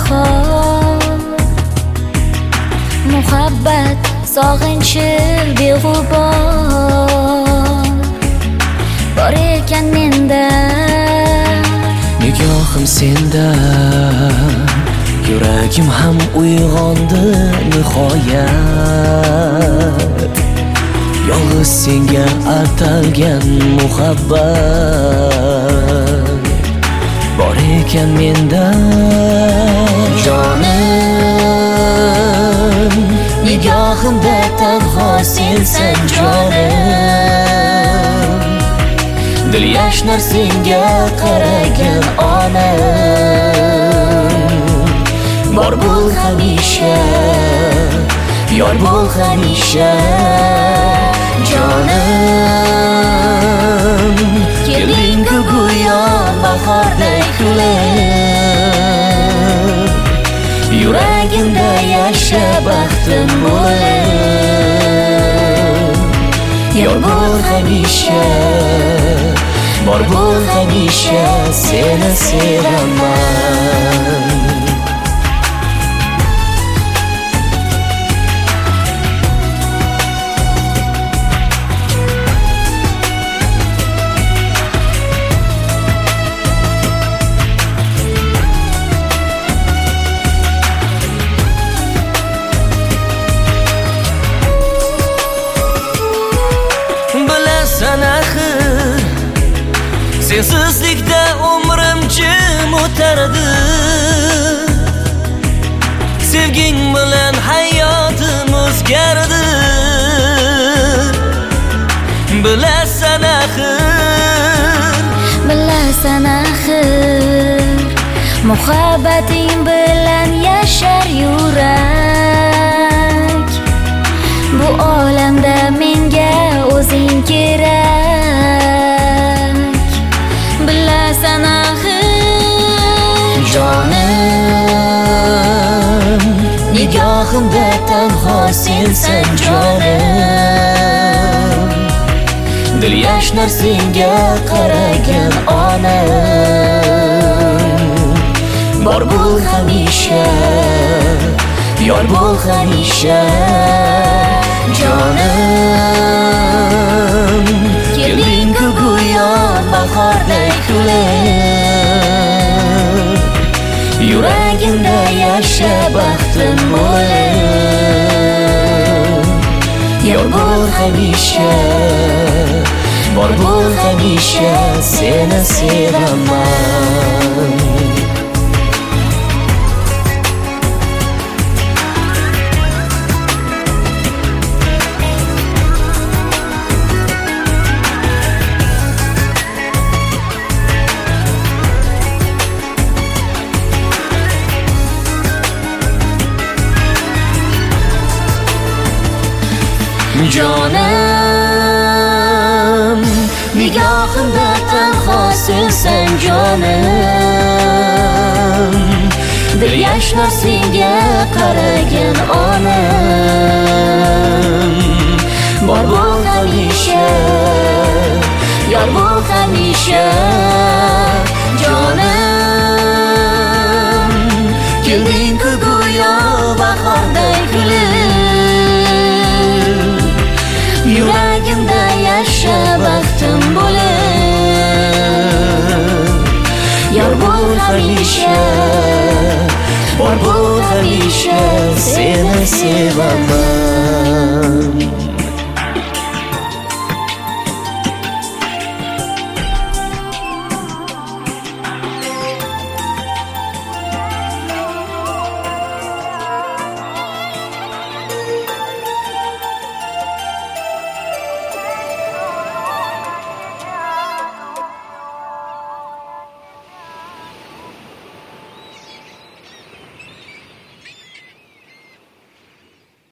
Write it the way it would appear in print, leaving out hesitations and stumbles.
bahor muhabbat sog'inchil beg'ubor bor ekan menda nigohim senda yuragim ham uyg'ondi nihoyat yolg'iz senga atalgan muhabbat bor ekan menda jonim nigohimda tanho sensan jonim dil yashnar senga qaragan onam bor bo'l hamisha yor bo'l hamisha jonim kelding go'yo bahorday kulib yuragimda yasha baxtim bo'lib yor bo'l hamisha bor bo'l hamisha seni sevaman sensizlikda umrim jim o'tardi sevging bilan hayotim o'zgardi bilasan axir muhabbating bilan yashar yurak bu olamda menga o'zing kerak bilasan axir jonim nigohimda tanho sensan jonim dil yashnar senga qaragan onam bor bo'l hamisha yor bo'l hamisha jonim kelding go'yo bahorday kulib yuragimda yasha baxtim bo'lib yor bo'l hamisha bor bo'l hamisha seni sevaman jonim nigohimda tanho sensan jonim dil yashnar senga qaragan onam bor bo'l hamisha yor bo'l hamisha jonim kelding go'yo bahorday kulib yuragimda yasha baxtim bo'lib yor bo'l hamisha bor bo'l hamisha seni sevaman